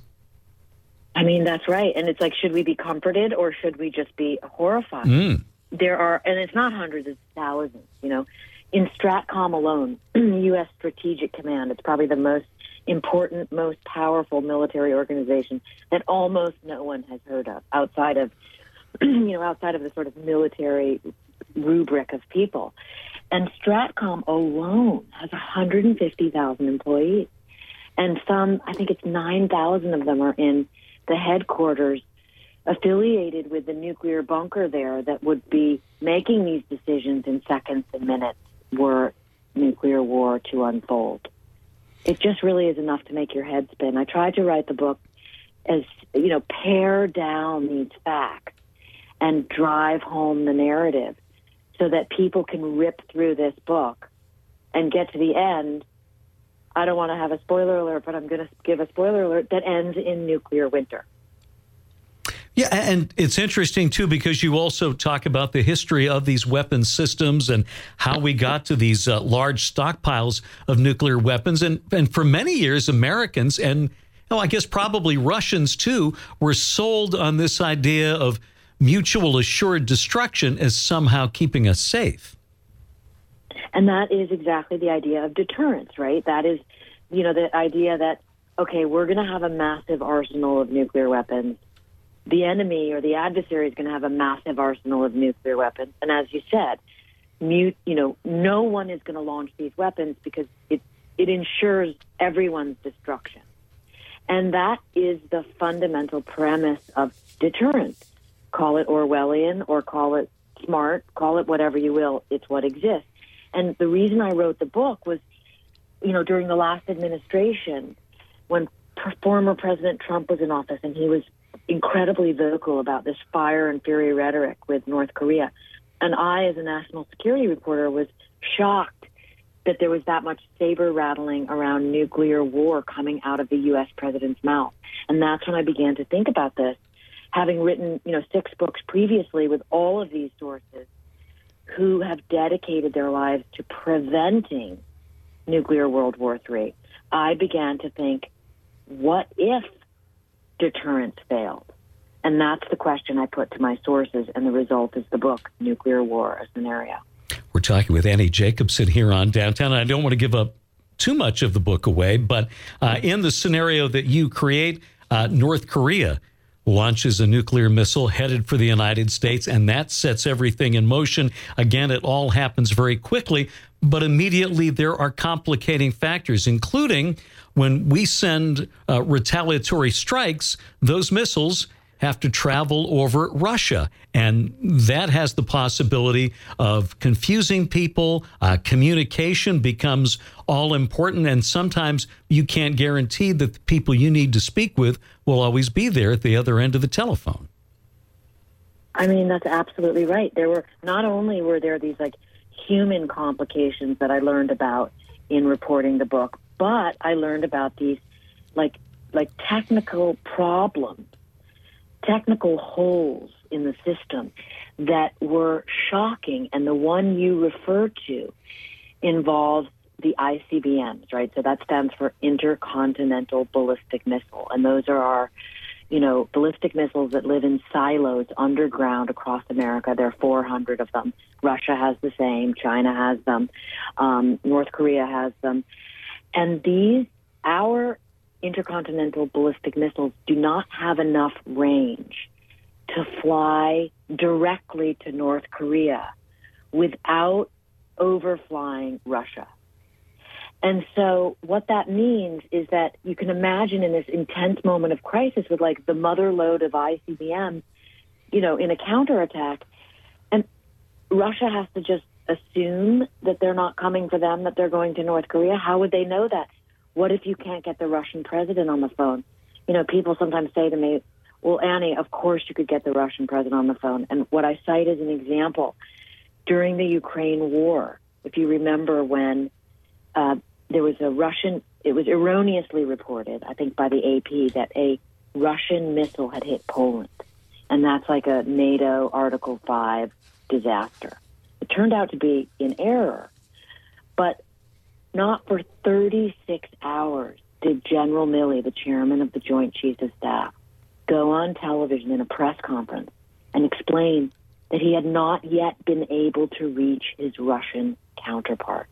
I mean, that's right. And it's like, should we be comforted or should we just be horrified? Mm. There are, and it's not hundreds, it's thousands, you know. In STRATCOM alone, U S Strategic Command, it's probably the most important, most powerful military organization that almost no one has heard of outside of, you know, outside of the sort of military rubric of people. And STRATCOM alone has one hundred fifty thousand employees. And some, I think it's nine thousand of them are in the headquarters affiliated with the nuclear bunker there that would be making these decisions in seconds and minutes were nuclear war to unfold. It just really is enough to make your head spin. I tried to write the book as, you know, pare down these facts and drive home the narrative so that people can rip through this book and get to the end. I don't want to have a spoiler alert, but I'm going to give a spoiler alert that ends in nuclear winter. Yeah, and it's interesting, too, because you also talk about the history of these weapons systems and how we got to these uh, large stockpiles of nuclear weapons. And, and for many years, Americans and, oh, I guess probably Russians, too, were sold on this idea of mutual assured destruction as somehow keeping us safe. And that is exactly the idea of deterrence, right? That is, you know, the idea that, okay, we're going to have a massive arsenal of nuclear weapons. The enemy or the adversary is going to have a massive arsenal of nuclear weapons. And as you said, mute, you know, no one is going to launch these weapons because it, it ensures everyone's destruction. And that is the fundamental premise of deterrence. Call it Orwellian or call it smart, call it whatever you will. It's what exists. And the reason I wrote the book was, you know, during the last administration, when former President Trump was in office and he was incredibly vocal about this fire and fury rhetoric with North Korea. And I, as a national security reporter, was shocked that there was that much saber rattling around nuclear war coming out of the U S president's mouth. And that's when I began to think about this, having written, you know, six books previously with all of these sources who have dedicated their lives to preventing nuclear World War Three. I began to think, what if deterrence failed? And that's the question I put to my sources, and the result is the book, Nuclear War, a Scenario. We're talking with Annie Jacobsen here on Downtown. I don't want to give up too much of the book away, but uh, in the scenario that you create, uh, North Korea launches a nuclear missile headed for the United States, and that sets everything in motion. Again, it all happens very quickly, but immediately there are complicating factors, including when we send uh, retaliatory strikes, those missiles have to travel over Russia. And that has the possibility of confusing people. Uh, communication becomes all important. And sometimes you can't guarantee that the people you need to speak with will always be there at the other end of the telephone. I mean, that's absolutely right. There were, not only were there these like human complications that I learned about in reporting the book, but I learned about these like like technical problems, technical holes in the system that were shocking. And the one you refer to involves the I C B Ms, right? So that stands for Intercontinental Ballistic Missile. And those are our, you know, ballistic missiles that live in silos underground across America. There are four hundred of them. Russia has the same. China has them. Um, North Korea has them. And these, our intercontinental ballistic missiles do not have enough range to fly directly to North Korea without overflying Russia. And so what that means is that you can imagine in this intense moment of crisis with like the mother load of I C B Ms, you know, in a counterattack, and Russia has to just assume that they're not coming for them, that they're going to North Korea. How would they know that? What if you can't get the Russian president on the phone? You know, people sometimes say to me, well, Annie, of course you could get the Russian president on the phone. And what I cite as an example, during the Ukraine war, if you remember when uh, there was a Russian, it was erroneously reported, I think by the A P, that a Russian missile had hit Poland. And that's like a NATO Article five disaster. It turned out to be in error. But not for thirty-six hours did General Milley, the chairman of the Joint Chiefs of Staff, go on television in a press conference and explain that he had not yet been able to reach his Russian counterpart.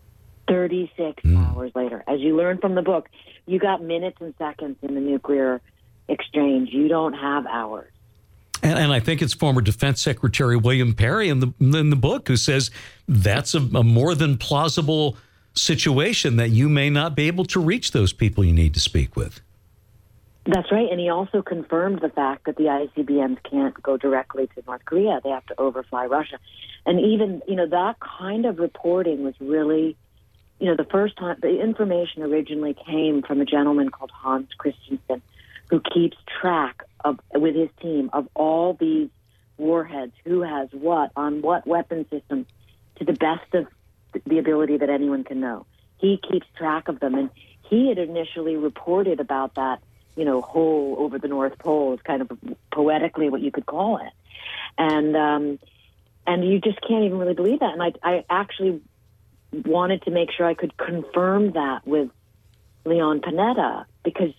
thirty-six mm. hours later. As you learn from the book, you got minutes and seconds in the nuclear exchange. You don't have hours. And, and I think it's former Defense Secretary William Perry in the in the book who says that's a, a more than plausible situation, that you may not be able to reach those people you need to speak with. That's right. And he also confirmed the fact that the I C B Ms can't go directly to North Korea. They have to overfly Russia. And even, you know, that kind of reporting was really, you know, the first time, the information originally came from a gentleman called Hans Christensen, who keeps track of, with his team, of all these warheads, who has what, on what weapon system, to the best of the ability that anyone can know. He keeps track of them. And he had initially reported about that, you know, hole over the North Pole, is kind of poetically what you could call it. And um, and you just can't even really believe that. And I, I actually wanted to make sure I could confirm that with Leon Panetta, because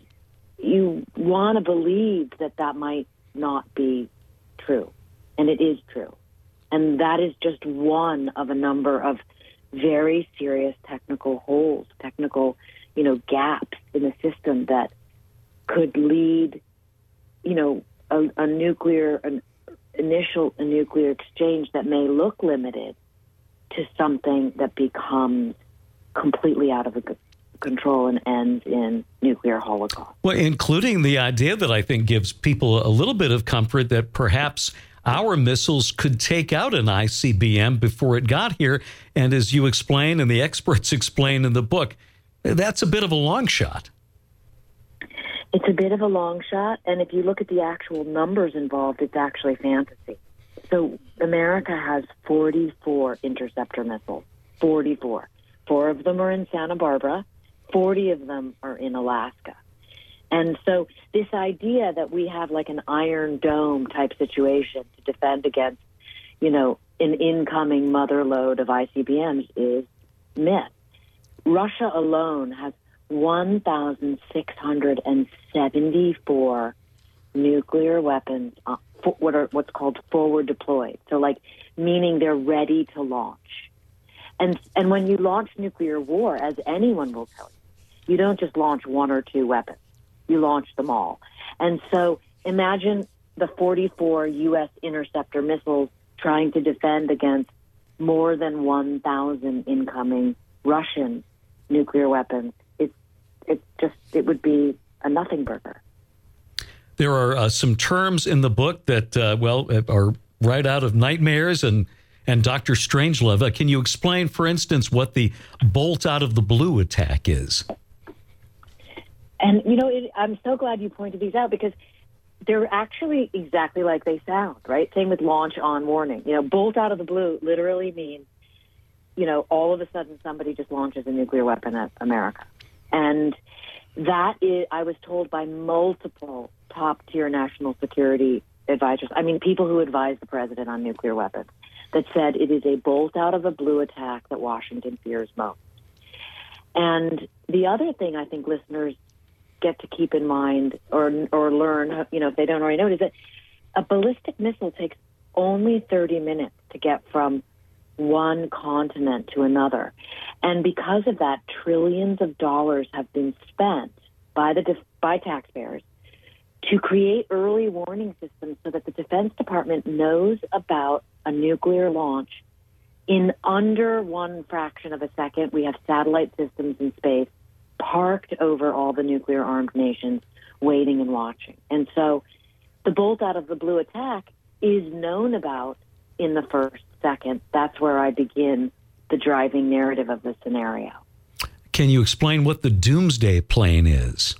you want to believe that that might not be true. And it is true. And that is just one of a number of very serious technical holes, technical, you know, gaps in the system that could lead, you know, a, a nuclear, an initial a nuclear exchange that may look limited to something that becomes completely out of control and ends in nuclear holocaust. Well, including the idea that I think gives people a little bit of comfort that perhaps our missiles could take out an I C B M before it got here. And as you explain and the experts explain in the book, that's a bit of a long shot. It's a bit of a long shot. And if you look at the actual numbers involved, it's actually fantasy. So America has forty-four interceptor missiles, forty-four. Four of them are in Santa Barbara. forty of them are in Alaska. And so this idea that we have like an Iron Dome type situation to defend against, you know, an incoming mother load of I C B Ms is myth. Russia alone has one thousand six hundred seventy-four nuclear weapons, uh, for, what are what's called forward deployed. So like, meaning they're ready to launch. And and when you launch nuclear war, as anyone will tell you, you don't just launch one or two weapons. You launch them all. And so imagine the forty-four U S interceptor missiles trying to defend against more than one thousand incoming Russian nuclear weapons. It, it just, it would be a nothing burger. There are uh, some terms in the book that, uh, well, are right out of Nightmares and, and Doctor Strangelove. Uh, can you explain, for instance, what the bolt out of the blue attack is? And, you know, it, I'm so glad you pointed these out, because they're actually exactly like they sound, right? Same with launch on warning. You know, bolt out of the blue literally means, you know, all of a sudden somebody just launches a nuclear weapon at America. And that is, I was told by multiple top-tier national security advisors, I mean, people who advise the president on nuclear weapons, that said it is a bolt out of a blue attack that Washington fears most. And the other thing I think listeners get to keep in mind or or learn, you know, if they don't already know it, is that a ballistic missile takes only thirty minutes to get from one continent to another. And because of that, trillions of dollars have been spent by the by taxpayers to create early warning systems so that the Defense Department knows about a nuclear launch in under one fraction of a second. We have satellite systems in space parked over all the nuclear-armed nations, waiting and watching. And so the bolt out of the blue attack is known about in the first second. That's where I begin the driving narrative of the scenario. Can you explain what the doomsday plane is?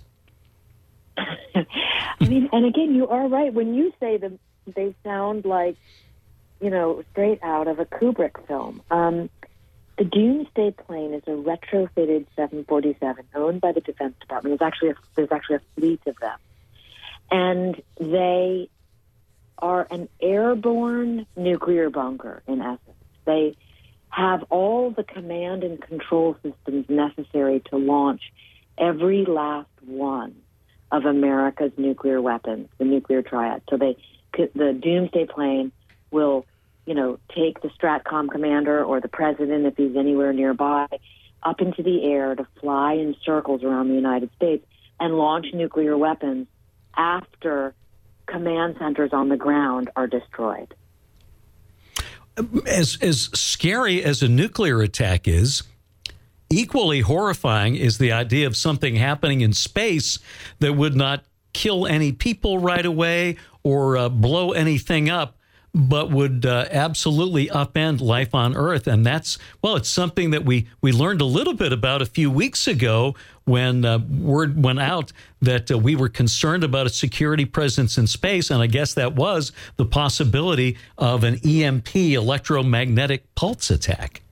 I mean, and again, you are right. When you say them, they sound like, you know, straight out of a Kubrick film. Um, the Doomsday plane is a retrofitted seven forty-seven owned by the Defense Department. There's actually a, there's actually a fleet of them. And they are an airborne nuclear bunker, in essence. They have all the command and control systems necessary to launch every last one of America's nuclear weapons, the nuclear triad. So they, the Doomsday plane will, you know, take the STRATCOM commander or the president, if he's anywhere nearby, up into the air to fly in circles around the United States and launch nuclear weapons after command centers on the ground are destroyed. As as scary as a nuclear attack is, equally horrifying is the idea of something happening in space that would not kill any people right away or uh, blow anything up, but would uh, absolutely upend life on Earth. And that's, well, it's something that we, we learned a little bit about a few weeks ago when uh, word went out that uh, we were concerned about a security presence in space. And I guess that was the possibility of an E M P, electromagnetic pulse attack.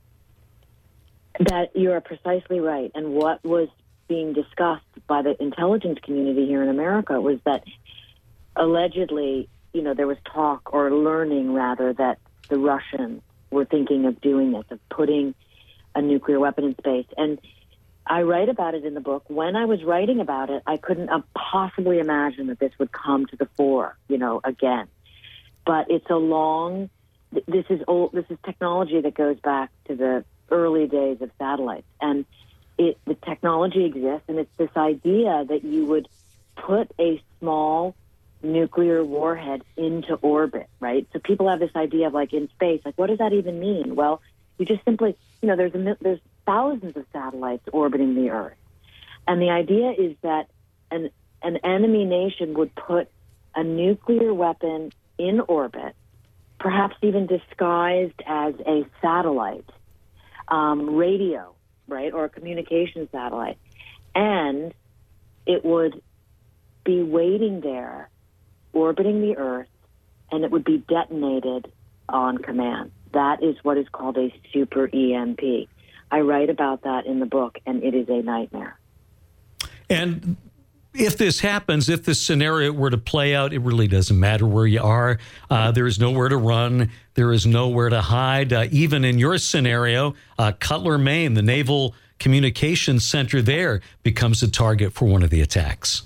That you are precisely right. And what was being discussed by the intelligence community here in America was that allegedly, you know, there was talk or learning rather that the Russians were thinking of doing this, of putting a nuclear weapon in space. And I write about it in the book. When I was writing about it, I couldn't uh, possibly imagine that this would come to the fore, you know, again. But it's a long, this is old, this is technology that goes back to the early days of satellites. And it, the technology exists, and it's this idea that you would put a small nuclear warhead into orbit, right? So people have this idea of, like, in space, like, what does that even mean? Well, you just simply, you know, there's a, there's thousands of satellites orbiting the Earth. And the idea is that an, an enemy nation would put a nuclear weapon in orbit, perhaps even disguised as a satellite, um, radio, right, or a communication satellite. And it would be waiting there, orbiting the Earth, and it would be detonated on command. That is what is called a super E M P. I write about that in the book, and it is a nightmare. And if this happens, if this scenario were to play out, it really doesn't matter where you are. Uh, there is nowhere to run. There is nowhere to hide. Uh, even in your scenario, uh, Cutler, Maine, the Naval Communications Center there becomes a target for one of the attacks.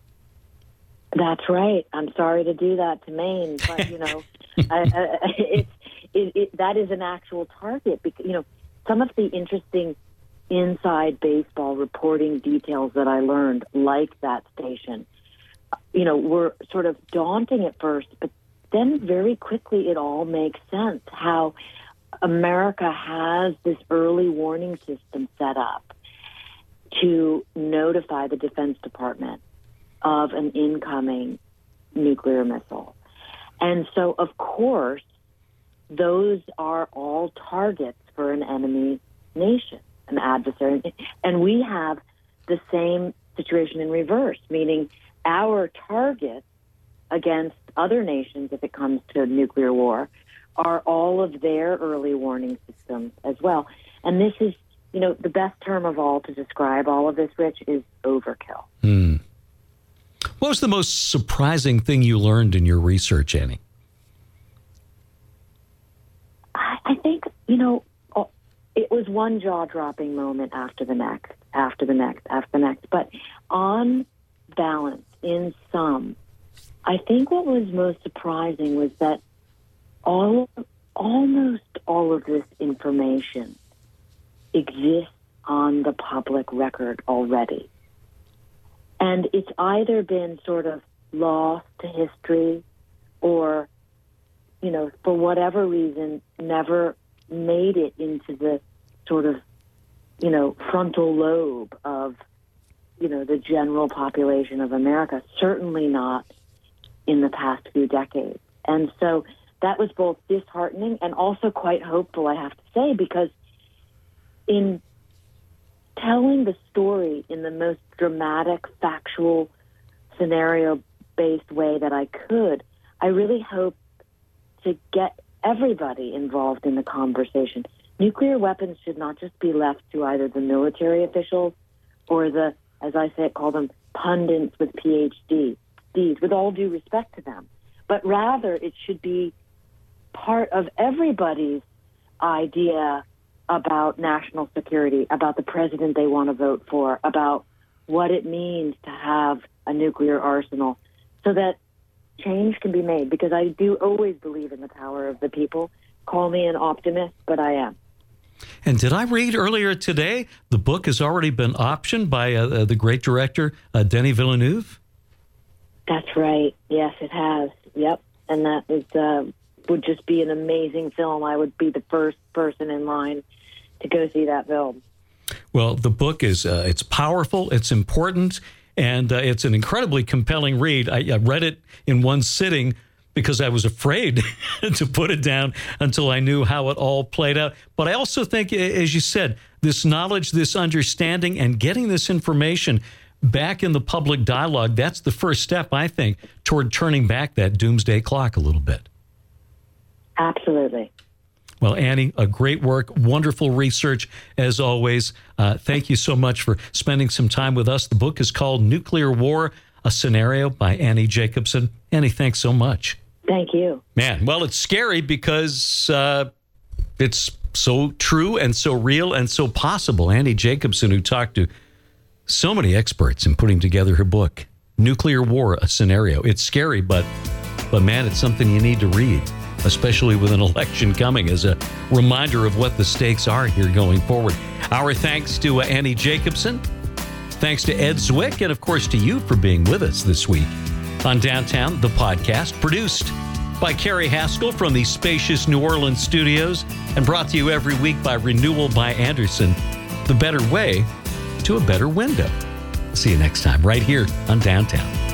That's right. I'm sorry to do that to Maine, but, you know, I, I, it's, it, it, that is an actual target. Because, you know, some of the interesting inside baseball reporting details that I learned, like that station, you know, were sort of daunting at first, but then very quickly it all makes sense how America has this early warning system set up to notify the Defense Department of an incoming nuclear missile. And so, of course, those are all targets for an enemy nation, an adversary. And we have the same situation in reverse, meaning our targets against other nations, if it comes to nuclear war, are all of their early warning systems as well. And this is, you know, the best term of all to describe all of this, Rich, is overkill. Hmm. What was the most surprising thing you learned in your research, Annie? I, I think, you know, it was one jaw-dropping moment after the next, after the next, after the next. But on balance, in sum, I think what was most surprising was that all, almost all of this information exists on the public record already. And it's either been sort of lost to history or, you know, for whatever reason, never made it into the sort of, you know, frontal lobe of, you know, the general population of America, certainly not in the past few decades. And so that was both disheartening and also quite hopeful, I have to say, because in telling the story in the most dramatic, factual, scenario-based way that I could, I really hope to get everybody involved in the conversation. Nuclear weapons should not just be left to either the military officials or the, as I say, call them pundits with P H Ds, with all due respect to them, but rather it should be part of everybody's idea about national security, about the president they want to vote for, about what it means to have a nuclear arsenal, so that change can be made, because I do always believe in the power of the people. Call me an optimist, but I am. And did I read earlier today, the book has already been optioned by uh, the great director, uh, Denis Villeneuve? That's right. Yes, it has. Yep. And that is, uh, would just be an amazing film. I would be the first person in line to go see that film. Well, the book is, uh, it's powerful, it's important, and uh, it's an incredibly compelling read. I, I read it in one sitting because I was afraid to put it down until I knew how it all played out. But I also think, as you said, this knowledge, this understanding, and getting this information back in the public dialogue, that's the first step, I think, toward turning back that doomsday clock a little bit. Absolutely. Well, Annie, a great work, wonderful research, as always. Uh, thank you so much for spending some time with us. The book is called Nuclear War, A Scenario by Annie Jacobsen. Annie, thanks so much. Thank you. Man, well, it's scary because uh, it's so true and so real and so possible. Annie Jacobsen, who talked to so many experts in putting together her book, Nuclear War, A Scenario. It's scary, but, but man, it's something you need to read, especially with an election coming, as a reminder of what the stakes are here going forward. Our thanks to uh, Annie Jacobsen. Thanks to Ed Zwick, and of course to you for being with us this week on Downtown, the podcast, produced by Carrie Haskell from the spacious New Orleans studios and brought to you every week by Renewal by Andersen, the better way to a better window. See you next time right here on Downtown.